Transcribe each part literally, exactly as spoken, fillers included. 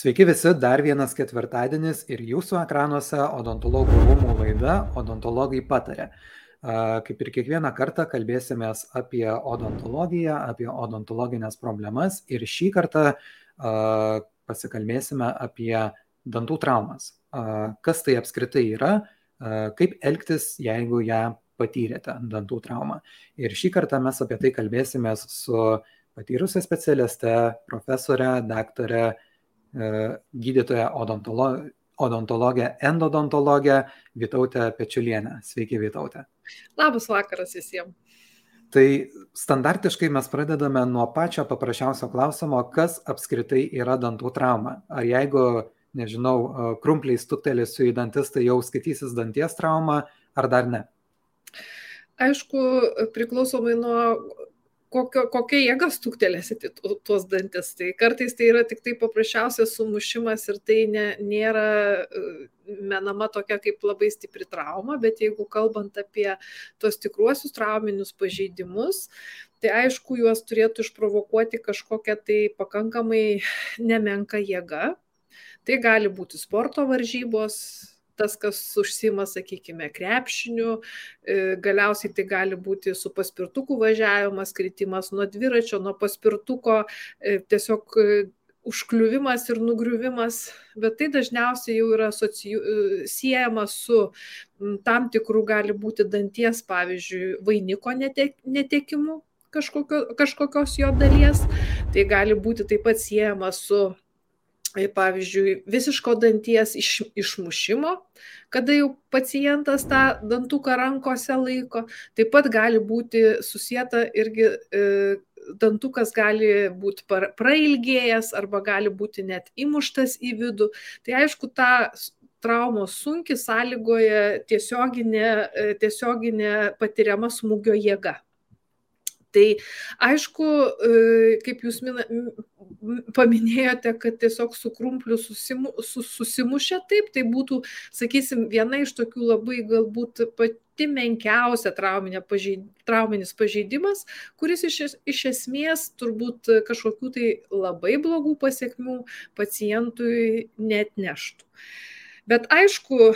Sveiki visi, dar vienas ketvirtadienis ir jūsų ekranuose odontologų rūmų laida Odontologai pataria. Kaip ir kiekvieną kartą kalbėsimės apie odontologiją, apie odontologinės problemas ir šį kartą pasikalbėsime apie dantų traumas. Kas tai apskritai yra, kaip elgtis, jeigu ją patyrėte, dantų traumą. Ir šį kartą mes apie tai kalbėsimės su patyrusia specialiste, profesore, daktare, gydytoja odontolo- odontologė, endodontologė Vytautė Pečiulienė. Sveiki, Vytautė. Labas vakaras visiems. Tai standartiškai mes pradedame nuo pačio paprasčiausio klausimo, kas apskritai yra dantų trauma. Ar jeigu, nežinau, krumpliai stuktelėsiu į dantis, tai jau skaitysis danties trauma, ar dar ne? Aišku, priklausomai nuo Kokio, kokia jėga stuktelėsit į tuos dantis. Tai kartais tai yra tik tai paprasčiausias sumušimas ir tai ne, nėra menama tokia kaip labai stipri trauma, bet jeigu kalbant apie tos tikruosius trauminius pažeidimus, tai aišku, juos turėtų išprovokuoti kažkokia tai pakankamai nemenka jėga. Tai gali būti sporto varžybos, tas, kas užsima, sakykime, krepšiniu, galiausiai tai gali būti su paspirtuku važiavimas, kritimas nuo dviračio, nuo paspirtuko, tiesiog užkliuvimas ir nugriuvimas, bet tai dažniausiai jau yra asocijuo, siejama su tam tikrų gali būti danties, pavyzdžiui, vainiko netekimu kažkokio, kažkokios jo dalies, tai gali būti taip pat siejama su pavyzdžiui, visiško danties iš, išmušimo, kada jau pacientas tą dantuką rankose laiko. Taip pat gali būti susieta irgi e, dantukas gali būti prailgėjęs arba gali būti net įmuštas į vidų. Tai aišku, tą traumos sunki sąlygoja tiesioginė, tiesioginė patiriama smūgio jėga. Tai aišku, kaip jūs mina, paminėjote, kad tiesiog su krumpliu susimu, susimušė taip, tai būtų, sakysim, viena iš tokių labai galbūt pati menkiausia trauminė pažeid, trauminis pažeidimas, kuris iš, iš esmės turbūt kažkokių tai labai blogų pasiekmių pacientui neatneštų. Bet aišku,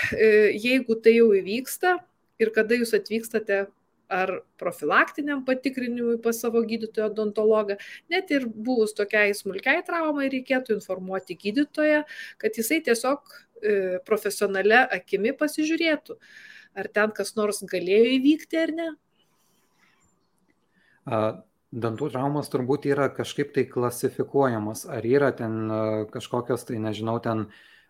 jeigu tai jau įvyksta ir kada jūs atvykstate ar profilaktiniam patikrinimui pas savo gydytoją odontologą, net ir buvus tokiai smulkiai traumai reikėtų informuoti gydytoją, kad jisai tiesiog e, profesionalia akimi pasižiūrėtų, ar ten kas nors galėjo įvykti ar ne. Dantų traumos turbūt yra kažkaip tai klasifikuojamos, ar yra ten kažkokios, tai nežinau, ten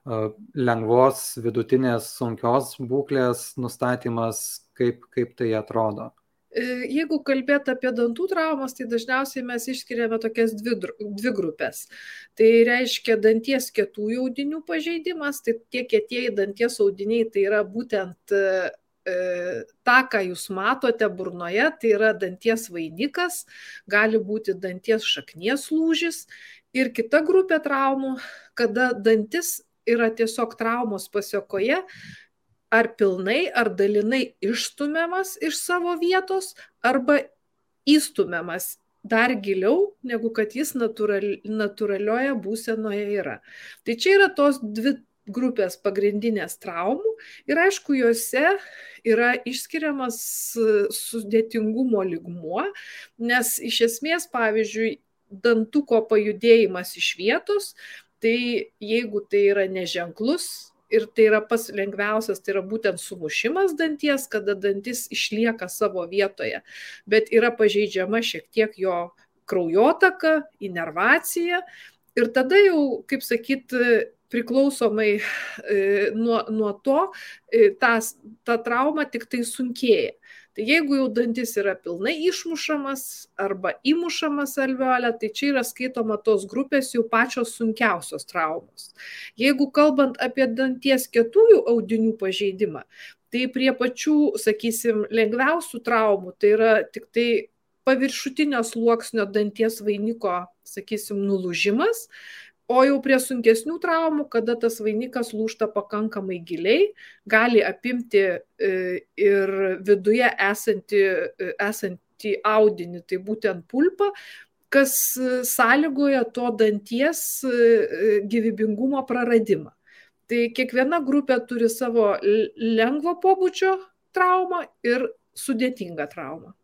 lengvos, vidutinės, sunkios būklės nustatymas, kaip, kaip tai atrodo? Jeigu kalbėt apie dantų traumas, tai dažniausiai mes išskiriame tokias dvi, dvi grupės. Tai reiškia danties kietųjų audinių pažeidimas, tai tie kietieji danties audiniai tai yra būtent e, tą, ką jūs matote burnoje, tai yra danties vainikas, gali būti danties šaknies lūžis ir kita grupė traumų, kada dantis yra tiesiog traumos pasekoje, ar pilnai, ar dalinai išstumiamas iš savo vietos, arba įstumiamas dar giliau, negu kad jis natūral, natūralioje būsenoje yra. Tai čia yra tos dvi grupės pagrindinės traumų ir aišku, juose yra išskiriamas sudėtingumo lygmuo, nes iš esmės, pavyzdžiui, dantuko pajudėjimas iš vietos, tai jeigu tai yra neženklus ir tai yra pats lengviausias, tai yra būtent sumušimas danties, kada dantis išlieka savo vietoje, bet yra pažeidžiama šiek tiek jo kraujotaka, inervacija ir tada jau, kaip sakyt, priklausomai e, nuo, nuo to, e, ta, ta trauma tik tai sunkėja. Tai jeigu jau dantis yra pilnai išmušamas arba įmušamas alveolę, tai čia yra skaitoma tos grupės jau pačios sunkiausios traumos. Jeigu kalbant apie danties kietųjų audinių pažeidimą, tai prie pačių, sakysim, lengviausių traumų, tai yra tik tai paviršutinio sluoksnio danties vainiko, sakysim, nulūžimas, o jau prie sunkesnių traumų, kada tas vainikas lūžta pakankamai giliai, gali apimti ir viduje esantį, esantį audinį, tai būtent pulpą, kas sąlygoja to danties gyvybingumo praradimą. Tai kiekviena grupė turi savo lengvo pobūdžio traumą ir sudėtingą traumą.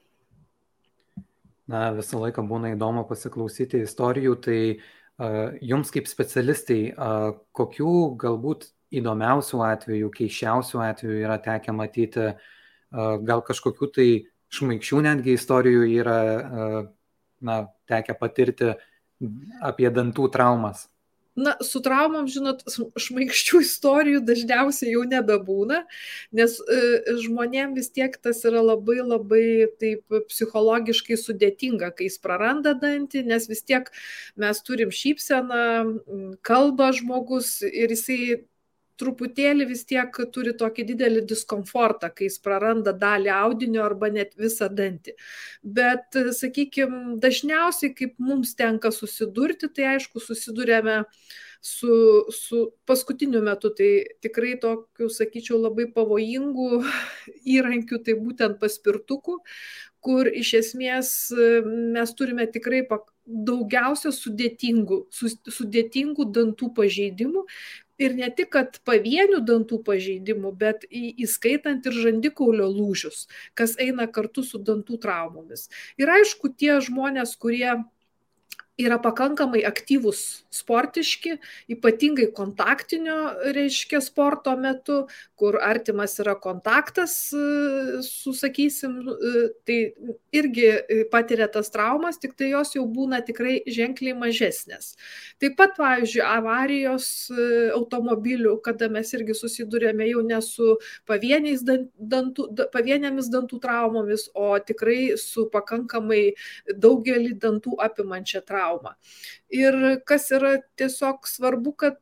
Na, visą laiką būna įdomu pasiklausyti istorijų, tai uh, jums kaip specialistai, uh, kokių galbūt įdomiausių atvejų, keiščiausių atvejų yra tekę matyti, uh, gal kažkokių tai šmaikščių netgi istorijų yra uh, na, tekę patirti apie dantų traumas? Na, su traumom, žinot, šmaikščių istorijų dažniausiai jau nebebūna, nes e, žmonėm vis tiek tas yra labai labai taip psichologiškai sudėtinga, kai jis praranda dantį, nes vis tiek mes turim šypseną, kalba žmogus ir jisai truputėlį vis tiek turi tokį didelį diskomfortą, kai jis praranda dalį audinio arba net visą dantį. Bet, sakykime, dažniausiai, kaip mums tenka susidurti, tai aišku, susidurėme su, su paskutiniu metu, tai tikrai tokiu, sakyčiau, labai pavojingų įrankių, tai būtent paspirtukų, kur iš esmės mes turime tikrai daugiausia sudėtingų, sudėtingų dantų pažeidimų. Ir ne tik, kad pavienių dantų pažeidimų, bet įskaitant ir žandikaulio lūžius, kas eina kartu su dantų traumomis. Ir aišku, tie žmonės, kurie yra pakankamai aktyvūs sportiški, ypatingai kontaktinio, reiškia, sporto metu, kur artimas yra kontaktas su, sakysim, tai irgi patiria tas traumas, tik tai jos jau būna tikrai ženkliai mažesnės. Taip pat, pavyzdžiui, avarijos automobilių, kada mes irgi susidurėme jau ne su pavieniais dantų, pavienėmis dantų traumomis, o tikrai su pakankamai daugelį dantų apimančia trauma. Ir kas yra tiesiog svarbu, kad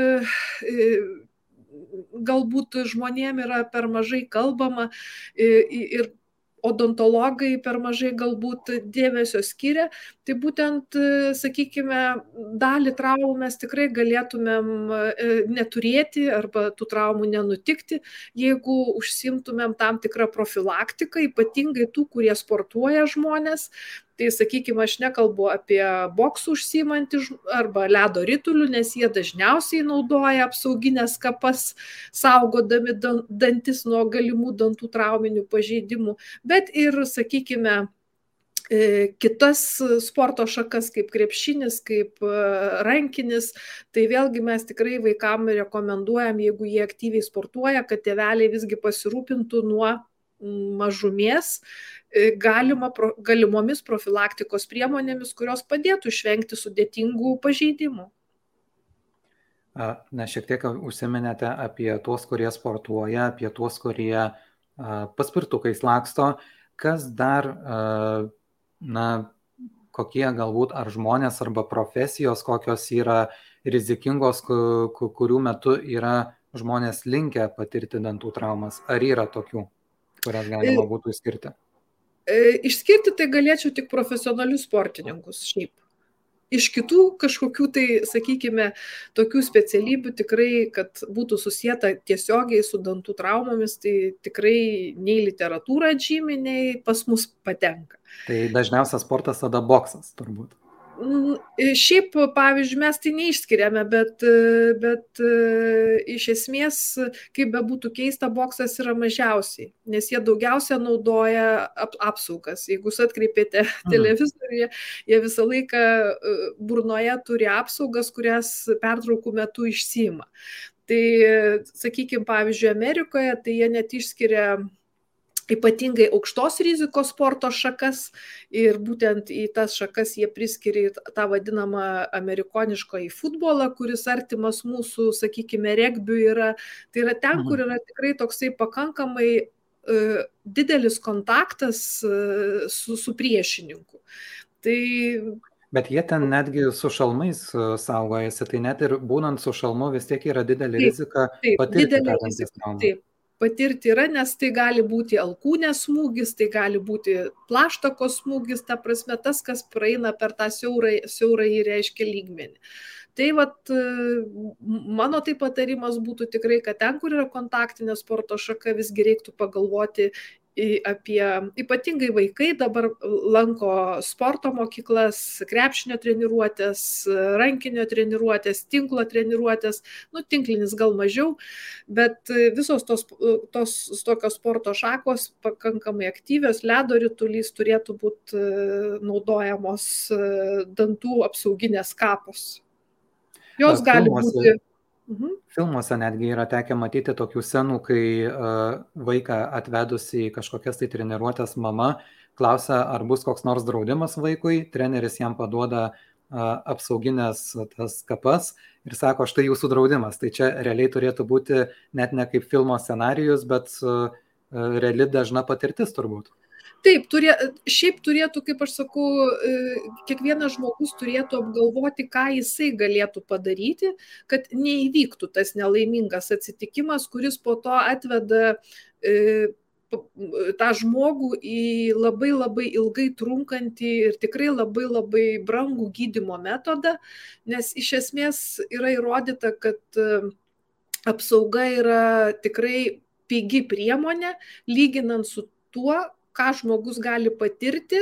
galbūt žmonėm yra per mažai kalbama ir odontologai per mažai galbūt dėmesio skiria, tai būtent, sakykime, dalį traumų mes tikrai galėtumėm neturėti arba tų traumų nenutikti, jeigu užsiimtumėm tam tikrą profilaktiką, ypatingai tų, kurie sportuoja žmonės. Tai, sakykime, aš nekalbu apie boksų užsiimantį arba ledo ritulių, nes jie dažniausiai naudoja apsauginės kapas, saugodami dantis nuo galimų dantų trauminių pažeidimų, bet ir, sakykime, kitas sporto šakas kaip krepšinis, kaip rankinis, tai vėlgi mes tikrai vaikam rekomenduojam, jeigu jie aktyviai sportuoja, kad tėveliai visgi pasirūpintų nuo mažumės galima, galimomis profilaktikos priemonėmis, kurios padėtų išvengti sudėtingų pažeidimų. Na, šiek tiek užsiminėte apie tuos, kurie sportuoja, apie tuos, kurie paspirtukais laksto. Kas dar, na, kokie galbūt ar žmonės arba profesijos, kokios yra rizikingos, kurių metu yra žmonės linkę patirti dantų traumas? Ar yra tokių, kurias galima būtų išskirti? Išskirti tai galėčiau tik profesionalius sportininkus šiaip. Iš kitų kažkokių tai, sakykime, tokių specialybių tikrai, kad būtų susieta tiesiogiai su dantų traumomis, tai tikrai nei literatūra žymi, nei pas mus patenka. Tai dažniausias sportas tada boksas, turbūt. Šiaip, pavyzdžiui, mes tai neišskiriame, bet, bet iš esmės, kaip bebūtų keista, boksas yra mažiausiai, nes jie daugiausia naudoja ap, apsaugas. Jeigu jūs atkreipėte televizoriuje, jie visą laiką burnoje turi apsaugas, kurias pertraukų metu išsiima. Tai, sakykime, pavyzdžiui, Amerikoje, tai jie net išskiria ypatingai aukštos rizikos sporto šakas ir būtent į tas šakas jie priskiria tą vadinamą amerikonišką į futbolą, kuris artimas mūsų, sakykime, regbiui yra. Tai yra ten, kur yra tikrai toksai pakankamai uh, didelis kontaktas uh, su, su priešininku. Tai... Bet jie ten netgi su šalmais saugojasi, tai net ir būnant su šalmu vis tiek yra didelė taip, rizika taip, patirti tą danties traumą. Taip. Patirti yra, nes tai gali būti alkūnės smūgis, tai gali būti plaštakos smūgis, ta prasme tas, kas praeina per tą siaurą, siaurą į reiškia lygmenį. Tai vat, mano tai patarimas būtų tikrai, kad ten, kur yra kontaktinė sporto šaka, visgi reiktų pagalvoti apie ypatingai vaikai dabar lanko sporto mokyklas, krepšinio treniruotės, rankinio treniruotės, tinklo treniruotės, nu tinklinis gal mažiau, bet visos tos, tos tokios sporto šakos pakankamai aktyvios, ledo ritulys turėtų būti naudojamos dantų apsauginės kapos. Jos gali būti... Mhm. Filmuose netgi yra tekę matyti tokių scenų, kai uh, vaiką atvedusi į kažkokias tai treniruotės mama klausia, ar bus koks nors draudimas vaikui, treneris jam paduoda uh, apsauginės tas kapas ir sako, štai jūsų draudimas. Tai čia realiai turėtų būti net ne kaip filmo scenarijus, bet uh, reali dažna patirtis turbūt. Taip, turė, šiaip turėtų, kaip aš sakau, kiekvienas žmogus turėtų apgalvoti, ką jisai galėtų padaryti, kad neįvyktų tas nelaimingas atsitikimas, kuris po to atveda e, tą žmogų į labai labai ilgai trunkantį ir tikrai labai labai brangų gydymo metodą, nes iš esmės yra įrodyta, kad apsauga yra tikrai pigi priemonė, lyginant su tuo, ką žmogus gali patirti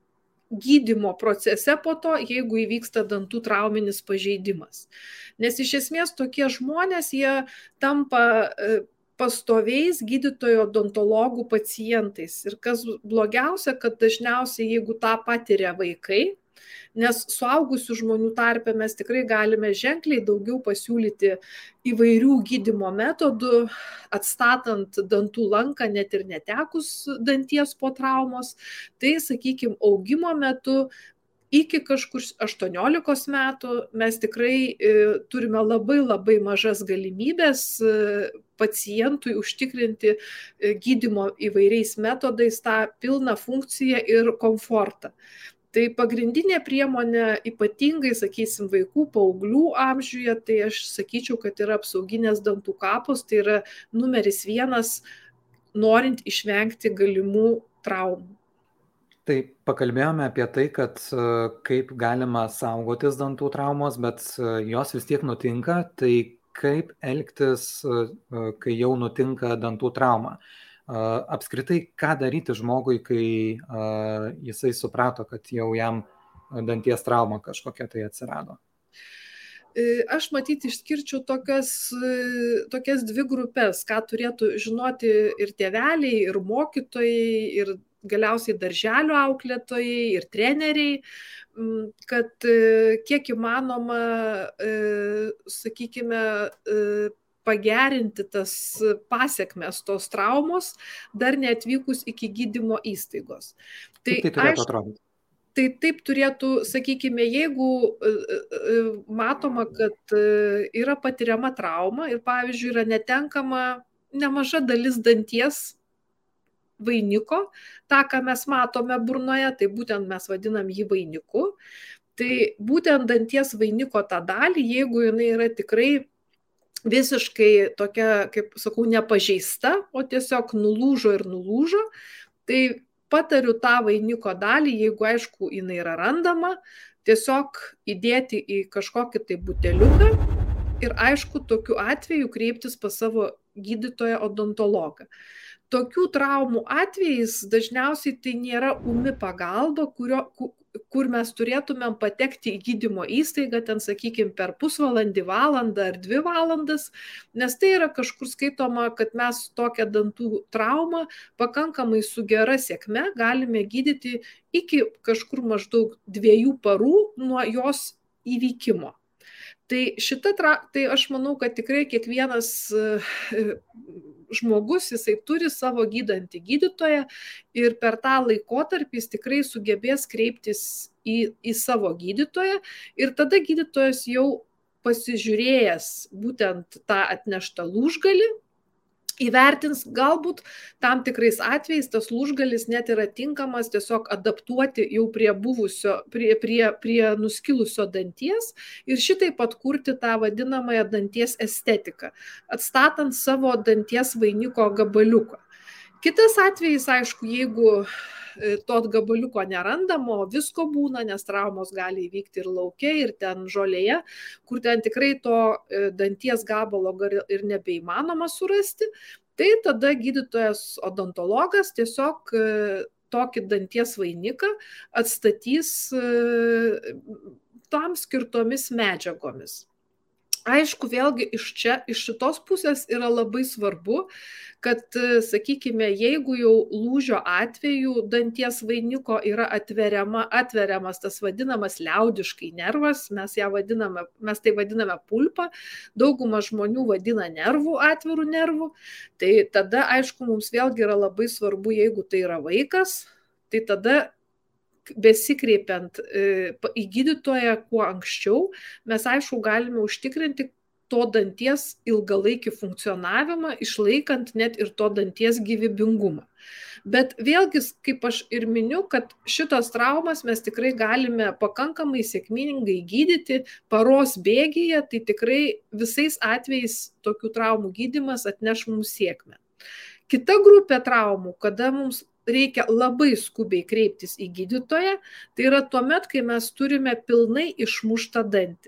gydymo procese po to, jeigu įvyksta dantų trauminis pažeidimas. Nes iš esmės tokie žmonės, jie tampa pastoviais gydytojo odontologų pacientais. Ir kas blogiausia, kad dažniausiai, jeigu tą patiria vaikai, nes suaugusių žmonių tarpe mes tikrai galime ženkliai daugiau pasiūlyti įvairių gydymo metodų, atstatant dantų lanką net ir netekus danties po traumos. Tai, sakykime, augimo metu iki kažkur aštuoniolikos metų mes tikrai e, turime labai labai mažas galimybės e, pacientui užtikrinti e, gydymo įvairiais metodais tą pilną funkciją ir komfortą. Tai pagrindinė priemonė, ypatingai, sakysim, vaikų, paauglių amžiuje, tai aš sakyčiau, kad yra apsauginės dantų kapos, tai yra numeris vienas, norint išvengti galimų traumų. Tai pakalbėjome apie tai, kad kaip galima saugotis dantų traumos, bet jos vis tiek nutinka, tai kaip elgtis, kai jau nutinka dantų trauma? Apskritai, ką daryti žmogui, kai uh, jisai suprato, kad jau jam danties trauma kažkokia tai atsirado? Aš matyti išskirčiau tokias, tokias dvi grupės, ką turėtų žinoti ir tėveliai, ir mokytojai, ir galiausiai darželio auklėtojai, ir treneriai, kad kiek įmanoma, sakykime, pagerinti tas pasiekmes tos traumos, dar neatvykus iki gydymo įstaigos. Tai, tai turėtų atrodyti? Tai taip turėtų, sakykime, jeigu matoma, kad yra patiriama trauma ir, pavyzdžiui, yra netenkama nemaža dalis danties vainiko, tą, ką mes matome burnoje, tai būtent mes vadinam jį vainiku, tai būtent danties vainiko tą dalį, jeigu jinai yra tikrai visiškai tokia, kaip sakau, nepažeista, o tiesiog nulūžo ir nulūžo, tai patariu tą vainiko dalį, jeigu aišku jinai yra randama, tiesiog įdėti į kažkokį tai buteliuką ir aišku tokiu atveju kreiptis pas savo gydytoją odontologą. Tokių traumų atvejais dažniausiai tai nėra ūmi pagalba, kurio, kur mes turėtumėm patekti į gydymo įstaigą, ten, sakykime, per pusvalandį, valandą ar dvi valandas, nes tai yra kažkur skaitoma, kad mes tokią dantų traumą pakankamai su gera sėkme galime gydyti iki kažkur maždaug dviejų parų nuo jos įvykimo. Tai, šita, tai aš manau, kad tikrai kiekvienas žmogus, jisai turi savo gydantį gydytoją ir per tą laikotarpį jis tikrai sugebės kreiptis į, į savo gydytoją ir tada gydytojas jau pasižiūrėjęs būtent tą atneštą lūžgalį, įvertins galbūt tam tikrais atvejais tas lūžgalis net yra tinkamas tiesiog adaptuoti jau prie buvusio, prie, prie, prie nuskilusio danties ir šitaip atkurti tą vadinamąją danties estetiką, atstatant savo danties vainiko gabaliuką. Kitas atvejis, aišku, jeigu to gabaliuko nerandama, o visko būna, nes traumos gali įvykti ir lauke, ir ten žolėje, kur ten tikrai to danties gabalo ir nebeįmanoma surasti, tai tada gydytojas odontologas tiesiog tokį danties vainiką atstatys tam skirtomis medžiagomis. Aišku, vėlgi iš čia, iš šitos pusės yra labai svarbu, kad, sakykime, jeigu jau lūžio atveju danties vainiko yra atveriama, atveriamas tas vadinamas liaudiškai nervas, mes, ją vadiname, mes tai vadiname pulpą, dauguma žmonių vadina nervų, atvirų nervų, tai tada, aišku, mums vėlgi yra labai svarbu, jeigu tai yra vaikas, tai tada besikreipiant į gydytoją kuo anksčiau, mes aišku galime užtikrinti to danties ilgalaikį funkcionavimą, išlaikant net ir to danties gyvybingumą. Bet vėlgi, kaip aš ir miniu, kad šitas traumas mes tikrai galime pakankamai sėkmingai gydyti paros bėgyje, tai tikrai visais atvejais tokių traumų gydymas atneš mums sėkmę. Kita grupė traumų, kada mums reikia labai skubiai kreiptis į gydytoją, tai yra tuomet, kai mes turime pilnai išmuštą dantį.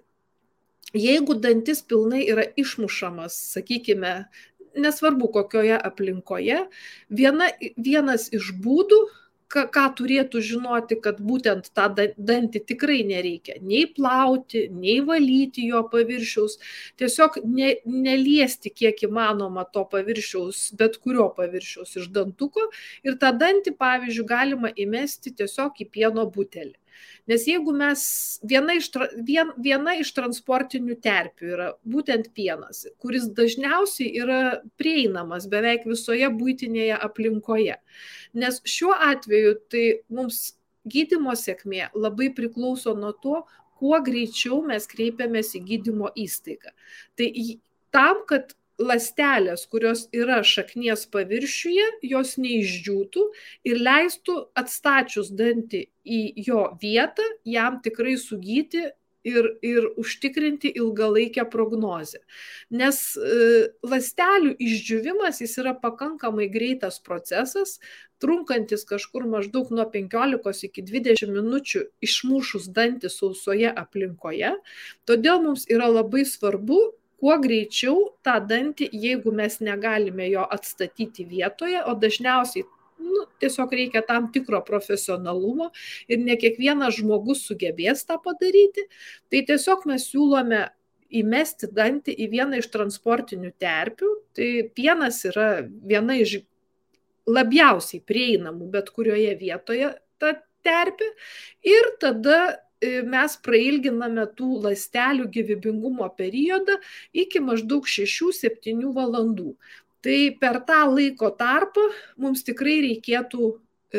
Jeigu dantis pilnai yra išmušamas, sakykime, nesvarbu kokioje aplinkoje, viena, vienas iš būdų, ką, ką turėtų žinoti, kad būtent tą dantį tikrai nereikia nei plauti, nei valyti jo paviršiaus, tiesiog ne, neliesti kiek įmanoma to paviršiaus, bet kurio paviršiaus iš dantuko ir tą dantį, pavyzdžiui, galima įmesti tiesiog į pieno butelį. Nes jeigu mes, viena iš, vien, viena iš transportinių terpių yra būtent pienas, kuris dažniausiai yra prieinamas beveik visoje buitinėje aplinkoje. Nes šiuo atveju tai mums gydymo sėkmė labai priklauso nuo to, kuo greičiau mes kreipiamės į gydymo įstaigą. Tai tam, kad ląstelės, kurios yra šaknies paviršiuje, jos neišdžiūtų ir leistų atstačius dantį į jo vietą, jam tikrai sugyti ir, ir užtikrinti ilgalaikę prognozę. Nes e, ląstelių išdžiūvimas jis yra pakankamai greitas procesas, trunkantis kažkur maždaug nuo penkiolikos iki dvidešimt minučių išmušus dantį sausoje aplinkoje. Todėl mums yra labai svarbu kuo greičiau tą dantį, jeigu mes negalime jo atstatyti vietoje, o dažniausiai nu, tiesiog reikia tam tikro profesionalumo ir ne kiekvienas žmogus sugebės tą padaryti, tai tiesiog mes siūlome įmesti dantį į vieną iš transportinių terpių. Tai pienas yra viena iš labiausiai prieinamų bet kurioje vietoje ta terpė ir tada mes prailginame tų ląstelių gyvybingumo periodą iki maždaug šešių septynių valandų. Tai per tą laiko tarpą mums tikrai reikėtų e,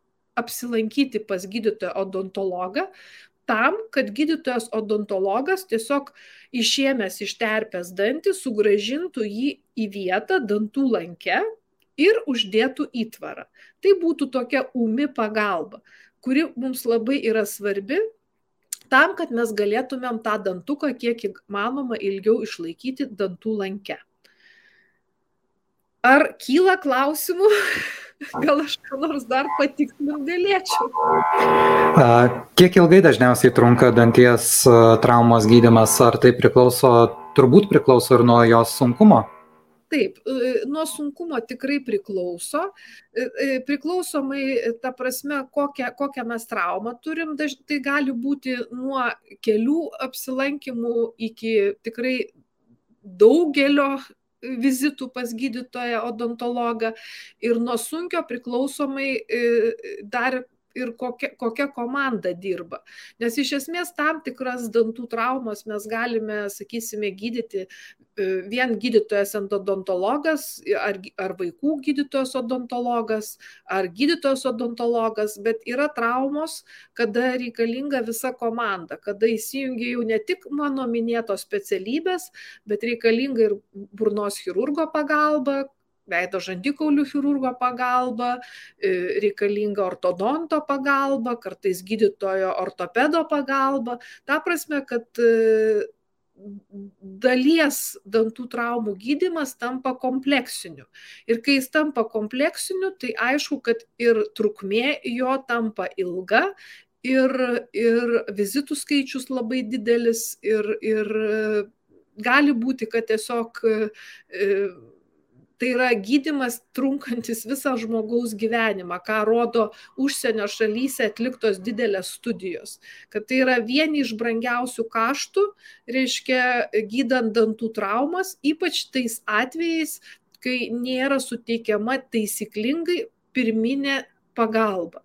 apsilankyti pas gydytoją odontologą, tam, kad gydytojas odontologas tiesiog išėmęs iš terpės dantį sugrąžintų jį į vietą dantų lanke ir uždėtų įtvarą. Tai būtų tokia ūmi pagalba, kuri mums labai yra svarbi, tam, kad mes galėtumėm tą dantuką kiek įmanoma ilgiau išlaikyti dantų lanke. Ar kyla klausimų? Gal aš ką nors dar patikslinti galėčiau? Kiek ilgai dažniausiai trunka danties traumos gydymas? Ar tai priklauso, turbūt priklauso ir nuo jos sunkumo? Taip, nuo sunkumo tikrai priklauso. Priklausomai, ta prasme, kokią, kokią mes traumą turim, tai gali būti nuo kelių apsilankimų iki tikrai daugelio vizitų pas gydytoją odontologą ir nuo sunkio priklausomai dar ir kokia, kokia komanda dirba. Nes iš esmės tam tikras dantų traumas mes galime, sakysime, gydyti vien gydytojas endodontologas, ar, ar vaikų gydytojas odontologas, ar gydytojas odontologas, bet yra traumos, kada reikalinga visa komanda, kada įsijungia jau ne tik mano minėtos specialybės, bet reikalinga ir burnos chirurgo pagalba, veido žandikaulių chirurgo pagalba, reikalinga ortodonto pagalba, kartais gydytojo ortopedo pagalba. Ta prasme, kad dalies dantų traumų gydymas tampa kompleksiniu. Ir kai jis tampa kompleksiniu, tai aišku, kad ir trukmė jo tampa ilga, ir, ir vizitų skaičius labai didelis, ir, ir gali būti, kad tiesiog tai yra gydymas trunkantis visą žmogaus gyvenimą, ką rodo užsienio šalyse atliktos didelės studijos. Kad tai yra vieni iš brangiausių kaštų, reiškia, gydant dantų traumas, ypač tais atvejais, kai nėra suteikiama taisyklingai pirminė pagalba.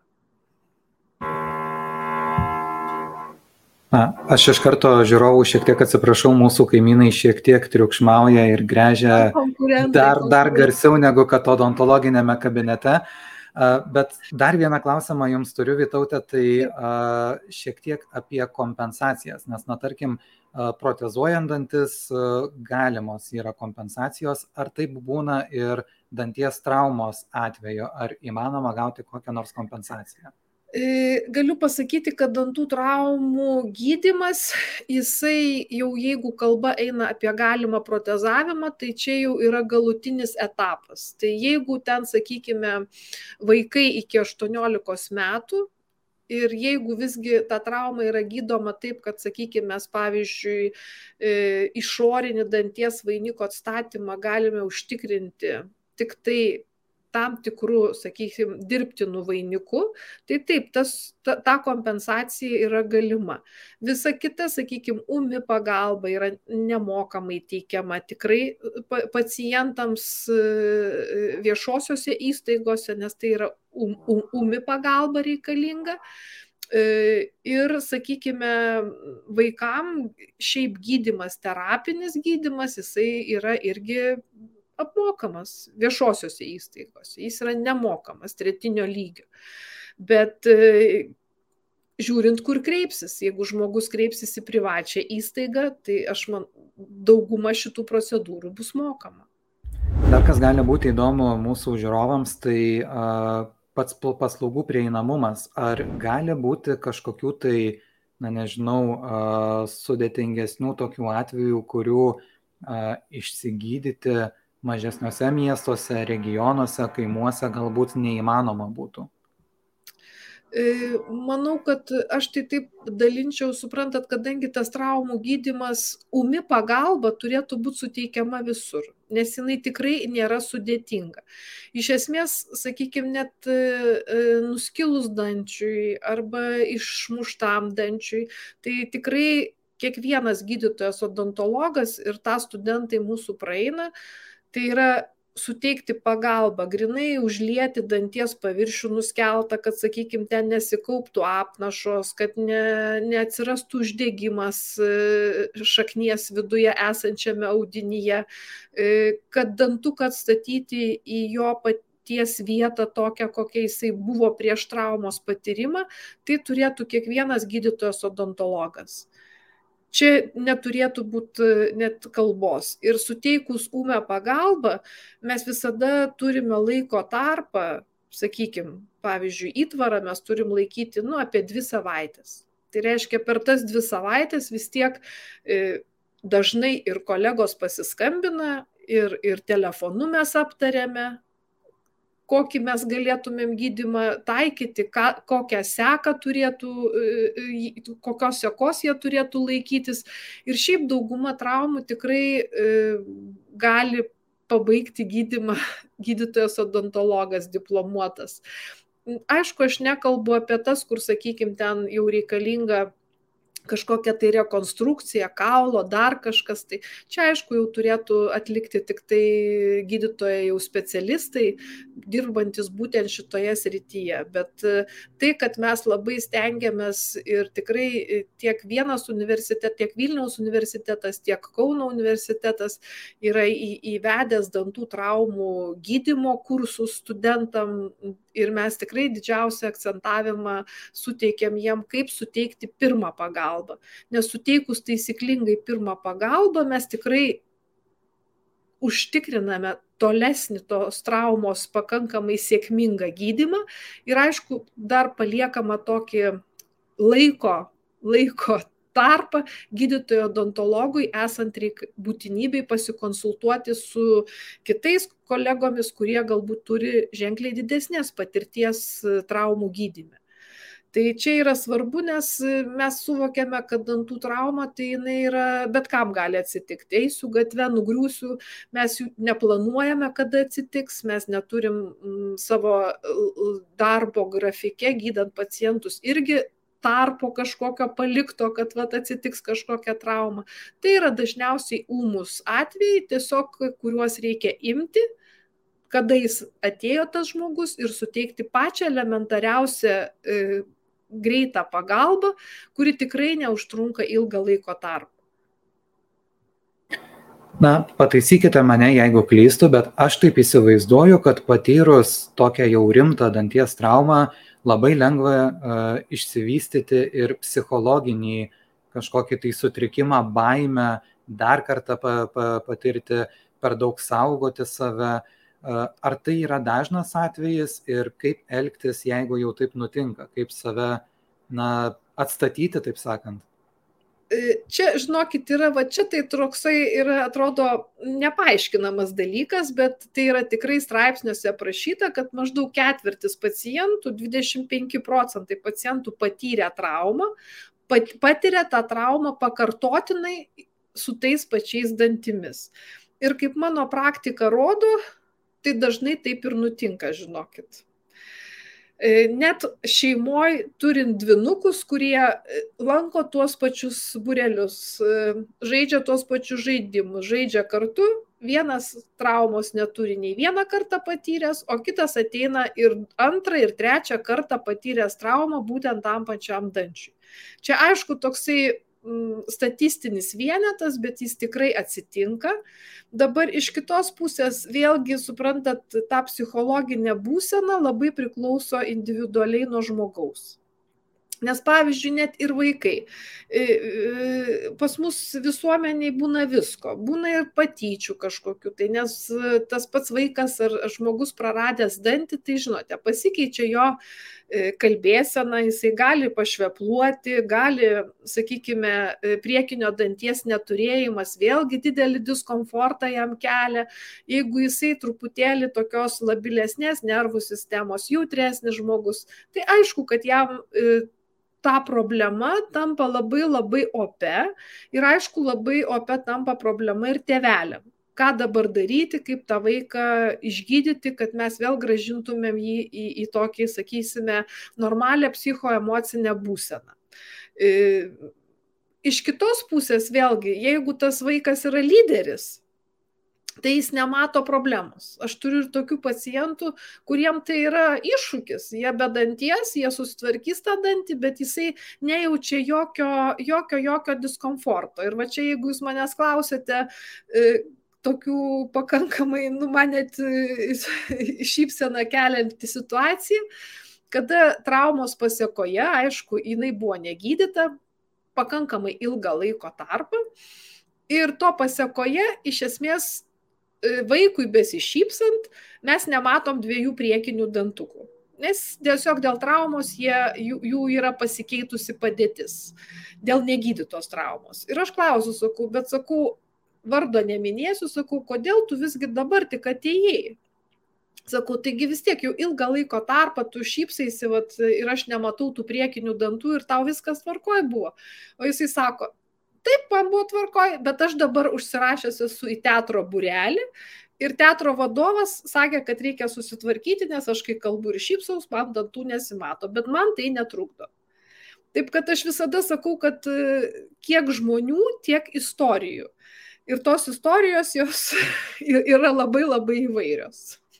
Na, aš iš karto žiūrovų šiek tiek atsiprašau, mūsų kaimynai šiek tiek triukšmauja ir gręžia dar, dar garsiau negu kad odontologinėme kabinete. Bet dar vieną klausimą jums turiu, Vytaute, tai šiek tiek apie kompensacijas, nes, na, tarkim, protezuojant dantis galimos yra kompensacijos, ar taip būna ir danties traumos atveju, ar įmanoma gauti kokią nors kompensaciją? Galiu pasakyti, kad dantų traumų gydymas, jisai jau jeigu kalba eina apie galimą protezavimą, tai čia jau yra galutinis etapas. Tai jeigu ten, sakykime, vaikai iki aštuoniolikos metų ir jeigu visgi ta trauma yra gydoma taip, kad, sakykime, mes, pavyzdžiui, išorinį danties vainiko atstatymą galime užtikrinti tik tai tam tikrų, sakykime, dirbtinų vainikų, tai taip, tas, ta, ta kompensacija yra galima. Visa kita, sakykime, ūmi pagalba yra nemokamai teikiama tikrai pacientams viešosiose įstaigose, nes tai yra um, um, ūmi pagalba reikalinga. Ir, sakykime, vaikam šiaip gydymas, terapinis gydymas, jisai yra irgi apmokamas viešosiose įstaigose, jis yra nemokamas tretinio lygio. Bet žiūrint, kur kreipsis, jeigu žmogus kreipsis į privačią įstaigą, tai aš man, dauguma šitų procedūrų bus mokama. Dar kas gali būti įdomu mūsų žiūrovams, tai uh, pats paslaugų prieinamumas. Ar gali būti kažkokių tai, na nežinau, uh, sudėtingesnių tokių atvejų, kurių uh, išsigydyti mažesniuose miestuose, regionuose, kaimuose galbūt neįmanoma būtų? Manau, kad aš tai taip dalinčiau, suprantat, kadangi tas traumų gydymas, ūmi pagalba turėtų būti suteikiama visur, nes jinai tikrai nėra sudėtinga. Iš esmės, sakykime, net nuskilus dančiui arba išmuštam dančiui, tai tikrai kiekvienas gydytojas odontologas ir tą studentai mūsų praeina, tai yra suteikti pagalbą, grinai užlieti danties paviršių nuskeltą, kad, sakykime, ten nesikauptų apnašos, kad ne, neatsirastų uždegimas šaknies viduje esančiame audinyje, kad dantuką atstatyti į jo paties vietą tokią, kokia jisai buvo prieš traumos patyrimą, tai turėtų kiekvienas gydytojas odontologas. Čia neturėtų būti net kalbos. Ir suteikus ūmę pagalbą, mes visada turime laiko tarpą, sakykime, pavyzdžiui, įtvarą mes turim laikyti nu, apie dvi savaitės. Tai reiškia, per tas dvi savaitės vis tiek e, dažnai ir kolegos pasiskambina, ir, ir telefonu mes aptarėme, kokį mes galėtumėm gydymą taikyti, ką, kokią seką turėtų, kokios sekos jie turėtų laikytis. Ir šiaip dauguma traumų tikrai e, gali pabaigti gydymą gydytojas odontologas diplomuotas. Aišku, aš nekalbu apie tas, kur, sakykime, ten jau reikalinga kažkokia tai rekonstrukcija, kaulo, dar kažkas. Tai čia, aišku, jau turėtų atlikti tik tai gydytojai jau specialistai, dirbantis būtent šitoje srityje. Bet tai, kad mes labai stengiamės ir tikrai tiek vienas universitetas, tiek Vilniaus universitetas, tiek Kauno universitetas yra įvedęs dantų traumų gydymo kursus studentam. Ir mes tikrai didžiausią akcentavimą suteikėm jiem, kaip suteikti pirmą pagalbą. Nes suteikus taisyklingai pirmą pagalbą, mes tikrai užtikriname tolesnį tos traumos pakankamai sėkmingą gydymą. Ir aišku, dar paliekama tokį laiko, laiko tarpą gydytojo odontologui, esant reik būtinybei pasikonsultuoti su kitais kolegomis, kurie galbūt turi ženkliai didesnės patirties traumų gydyme. Tai čia yra svarbu, nes mes suvokiame, kad dantų trauma tai jinai yra, bet kam gali atsitikti. Eisiu gatvę, nugriūsiu, mes jų neplanuojame, kada atsitiks, mes neturim savo darbo grafike, gydant pacientus irgi tarpo kažkokio palikto, kad vat, atsitiks kažkokia trauma. Tai yra dažniausiai ūmus atvejai, tiesiog kuriuos reikia imti, kada jis atėjo tas žmogus ir suteikti pačią elementariausią e, greitą pagalbą, kuri tikrai neužtrunka ilgą laiko tarpą. Na, pataisykite mane, jeigu klystu, bet aš taip įsivaizduoju, kad patyrus tokią jau rimtą danties traumą, labai lengva uh, išsivystyti ir psichologinį kažkokį tai sutrikimą, baimę, dar kartą pa, pa, patirti, per daug saugoti save. Ar tai yra dažnas atvejis ir kaip elgtis, jeigu jau taip nutinka, kaip save na, atstatyti, taip sakant? Čia, žinokit, yra, va čia tai toksai yra, atrodo, nepaaiškinamas dalykas, bet tai yra tikrai straipsniuose aprašyta, kad maždaug ketvirtis pacientų, dvidešimt penki procentai pacientų patyrė traumą, patiria tą traumą pakartotinai su tais pačiais dantimis. Ir kaip mano praktika rodo, tai dažnai taip ir nutinka, žinokit. Net šeimoje turint dvynukus, kurie lanko tuos pačius būrelius, žaidžia tuos pačius žaidimus, žaidžia kartu, vienas traumos neturi nei vieną kartą patyręs, o kitas ateina ir antrą ir trečią kartą patyręs traumą būtent tam pačiam dančiui. Čia aišku toksai statistinis vienetas, bet jis tikrai atsitinka. Dabar iš kitos pusės vėlgi, suprantat, ta psichologinė būsena labai priklauso individualiai nuo žmogaus. Nes pavyzdžiui, net ir vaikai. Pas mus visuomeniai būna visko, būna ir patyčių kažkokiu, tai nes tas pats vaikas ar žmogus praradęs dantį, tai žinote, pasikeičia jo kalbėsena, jisai gali pašvepluoti, gali, sakykime, priekinio danties neturėjimas vėlgi didelį diskomfortą jam kelia. Jeigu jisai truputėlį tokios labilesnės nervų sistemos, jautresnis žmogus, tai aišku, kad jam ta problema tampa labai labai opia ir aišku labai opia tampa problema ir tėveliam. Ką dabar daryti, kaip tą vaiką išgydyti, kad mes vėl grąžintumėm jį į, į tokį, sakysime, normalią psichoemocinę būseną. Iš kitos pusės vėlgi, jeigu tas vaikas yra lyderis, tai jis nemato problemos. Aš turiu ir tokių pacientų, kuriem tai yra iššūkis. Jie be danties, jie susitvarkys tą dantį, bet jisai nejaučia jokio, jokio, jokio diskomforto. Ir va čia, jeigu jūs manęs klausėte, tokių pakankamai, nu, man net šypseną kelianti situacija, kada traumos pasiekoje, aišku, jinai buvo negydyta pakankamai ilgą laiko tarpą ir to pasiekoje iš esmės vaikui besišypsant mes nematom dviejų priekinių dantukų, nes tiesiog dėl traumos jie, jų, jų yra pasikeitusi padėtis, dėl negydytos traumos. Ir aš klausiu, sakau, bet sakau, vardo neminėsiu, sakau, kodėl tu visgi dabar tik atėjai? Sakau, taigi vis tiek jau ilgą laiko tarpą tu šypsaisi vat, ir aš nematau tų priekinių dantų ir tau viskas tvarkoj buvo. O jisai sako, taip, man buvo tvarkoj, bet aš dabar užsirašęs esu į teatro būrelį ir teatro vadovas sakė, kad reikia susitvarkyti, nes aš kai kalbu ir šypsaus, man dantų nesimato, bet man tai netrukdo. Taip, kad aš visada sakau, kad kiek žmonių, tiek istorijų. Ir tos istorijos jos yra labai labai įvairios.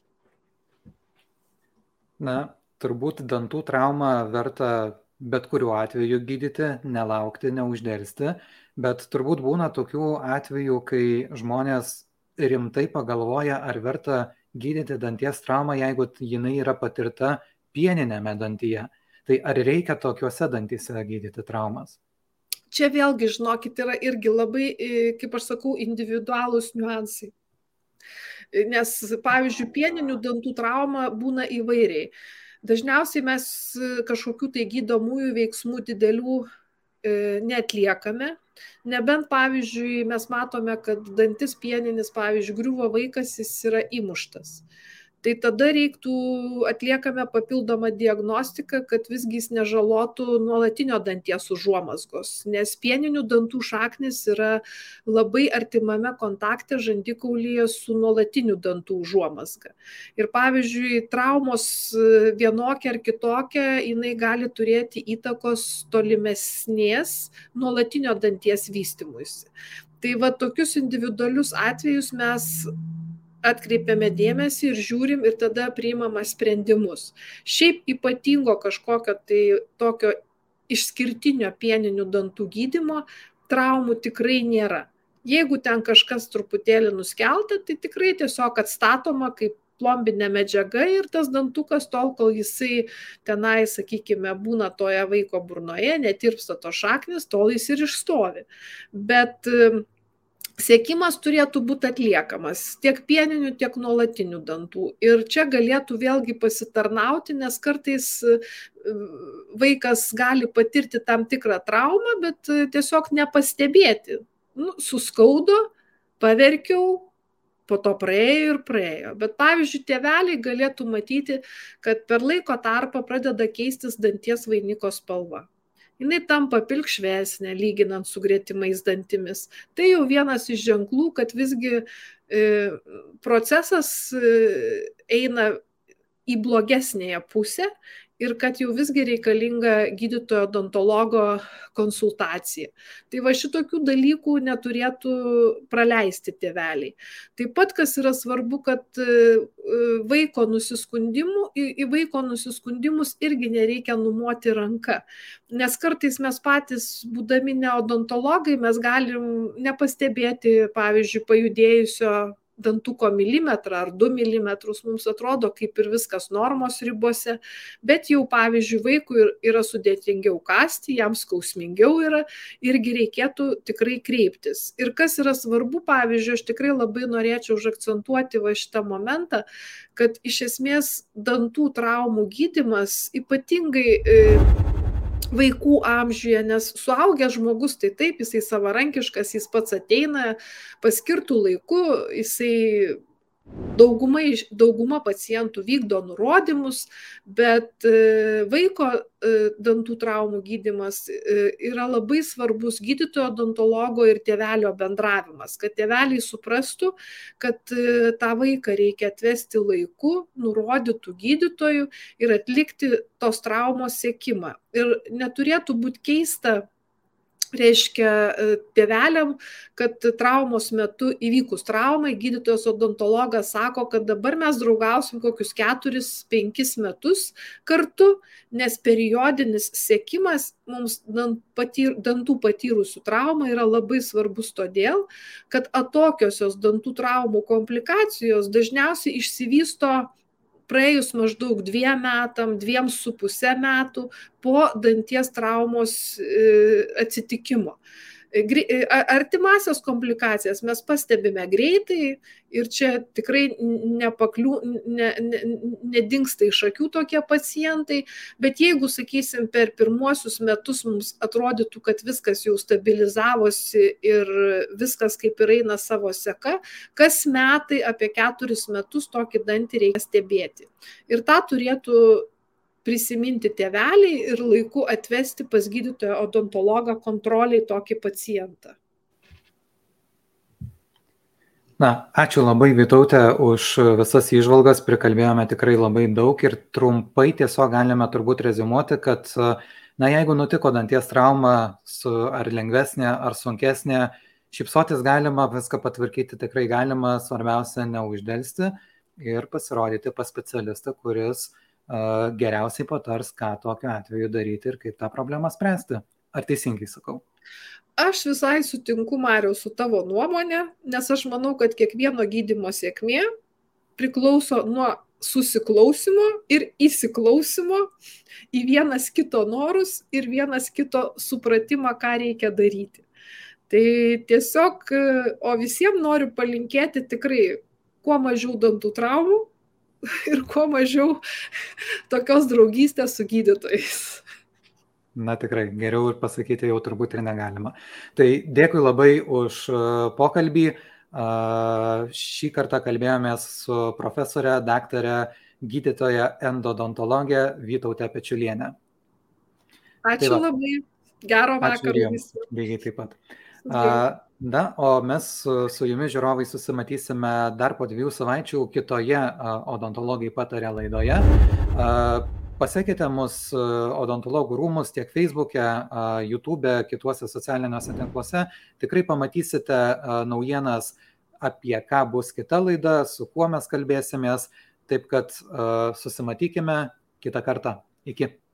Na, turbūt dantų traumą verta bet kuriuo atveju gydyti, nelaukti, neuždelsti, bet turbūt būna tokių atvejų, kai žmonės rimtai pagalvoja, ar verta gydyti danties traumą, jeigu jinai yra patirta pieninėme dantyje. Tai ar reikia tokiuose dantyse gydyti traumas? Čia vėlgi, žinokit, yra irgi labai, kaip aš sakau, individualūs niuansai. Nes, pavyzdžiui, pieninių dantų trauma būna įvairiai. Dažniausiai mes kažkokių tai gydomųjų veiksmų didelių neatliekame, nebent, pavyzdžiui, mes matome, kad dantis pieninis, pavyzdžiui, griuvo vaikas, jis yra įmuštas. tai tada reiktų atliekame papildomą diagnostiką, kad visgi jis nežalotų nuolatinio danties užuomazgos, nes pieninių dantų šaknis yra labai artimame kontakte žandikaulyje su nuolatiniu dantų užuomazga. Ir pavyzdžiui, traumos vienokia ar kitokia, jinai gali turėti įtakos tolimesnės nuolatinio danties vystymuisi. Tai va tokius individualius atvejus mes atkreipiame dėmesį ir žiūrim ir tada priimame sprendimus. Šiaip ypatingo kažkokio tai tokio išskirtinio pieninių dantų gydymo traumų tikrai nėra. Jeigu ten kažkas truputėlį nuskelta, tai tikrai tiesiog atstatoma kaip plombinė medžiaga ir tas dantukas tol, kol jisai tenai, sakykime, būna toje vaiko burnoje, netirpsta to šaknis, tol jis ir išstovi. Bet siekimas turėtų būti atliekamas tiek pieninių, tiek nuolatinių dantų. Ir čia galėtų vėlgi pasitarnauti, nes kartais vaikas gali patirti tam tikrą traumą, bet tiesiog nepastebėti. Nu, suskaudo, paverkiau, po to praėjo ir praėjo. Bet pavyzdžiui, tėveliai galėtų matyti, kad per laiko tarpą pradeda keistis danties vainiko spalva. Jinai tampa pilkšvesnė, lyginant su gretimais dantimis. Tai jau vienas iš ženklų, kad visgi e, procesas e, eina į blogesnėje pusę ir kad jau visgi reikalinga gydytojo odontologo konsultacija. Tai va šitokių dalykų neturėtų praleisti tėveliai. Taip pat, kas yra svarbu, kad vaiko nusiskundimų, į vaiko nusiskundimus irgi nereikia numoti ranka. Nes kartais mes patys, būdami ne odontologai, mes galim nepastebėti, pavyzdžiui, pajudėjusio dantuko milimetrą ar du milimetrus, mums atrodo kaip ir viskas normos ribose, bet jau, pavyzdžiui, vaikui yra sudėtingiau kasti, jam skausmingiau yra, irgi reikėtų tikrai kreiptis. Ir kas yra svarbu, pavyzdžiui, aš tikrai labai norėčiau užakcentuoti va šitą momentą, kad iš esmės dantų traumų gydymas ypatingai e, vaikų amžiuje, nes suaugęs žmogus, tai taip, jisai savarankiškas, jis pats ateina paskirtų laiku, jisai dauguma, dauguma pacientų vykdo nurodymus, bet vaiko dantų traumų gydymas yra labai svarbus gydytojo odontologo ir tėvelio bendravimas, kad tėveliai suprastų, kad tą vaiką reikia atvesti laiku, nurodytų gydytojų ir atlikti tos traumos sekimą. Ir neturėtų būti keista, reiškia tėveliam, kad traumos metu įvykus traumai, gydytojas odontologas sako, kad dabar mes draugausim kokius keturis, penkis metus kartu, nes periodinis sekimas mums dantų patyrusių traumą yra labai svarbus todėl, kad atokiosios dantų traumų komplikacijos dažniausiai išsivysto praėjus maždaug dviem metam, dviem su pusę metų po danties traumos atsitikimo. Artimasias komplikacijas mes pastebime greitai ir čia tikrai nepakliū, ne, ne, nedingsta iš akių tokie pacientai, bet jeigu, sakysim, per pirmuosius metus mums atrodytų, kad viskas jau stabilizavosi ir viskas kaip ir eina savo seka, kas metai apie keturis metus tokį dantį reikia stebėti. Ir tą turėtų prisiminti tėveliai ir laiku atvesti pas gydytoją odontologą kontroliai tokį pacientą. Na, ačiū labai, Vytaute, už visas įžvalgas, prikalbėjome tikrai labai daug ir trumpai tiesiog galime turbūt reziumuoti, kad na, jeigu nutiko danties trauma su, ar lengvesnė, ar sunkesnė, šypsotis galima, viską patvarkyti tikrai galima, svarbiausia neuždelsti ir pasirodyti pas specialistą, kuris geriausiai patars, ką tokiu atveju daryti ir kaip tą problemą spręsti. Ar teisingai sakau? Aš visai sutinku, Mariau, su tavo nuomonė, nes aš manau, kad kiekvieno gydymo sėkmė priklauso nuo susiklausimo ir įsiklausimo į vienas kito norus ir vienas kito supratimą, ką reikia daryti. Tai tiesiog, o visiems noriu palinkėti tikrai kuo mažiau dantų traumų, ir kuo mažiau tokios draugystės su gydytojais. Na tikrai, geriau ir pasakyti jau turbūt ir negalima. Tai dėkui labai už pokalbį. Šį kartą kalbėjomės su profesorė, daktarė, gydytoja endodontologė Vytautė Pečiulienė. Ačiū tai labai. Gero vakaro visiems. Lygiai taip pat. A, na, o mes su, su jumis žiūrovai susimatysime dar po dviejų savaičių kitoje Odontologai patarė laidoje. A, Pasekite mus Odontologų rūmus tiek Facebook'e, YouTube'e, kituose socialiniuose tinkluose. Tikrai pamatysite naujienas, apie ką bus kita laida, su kuo mes kalbėsimės. Taip kad susimatykime kitą kartą. Iki.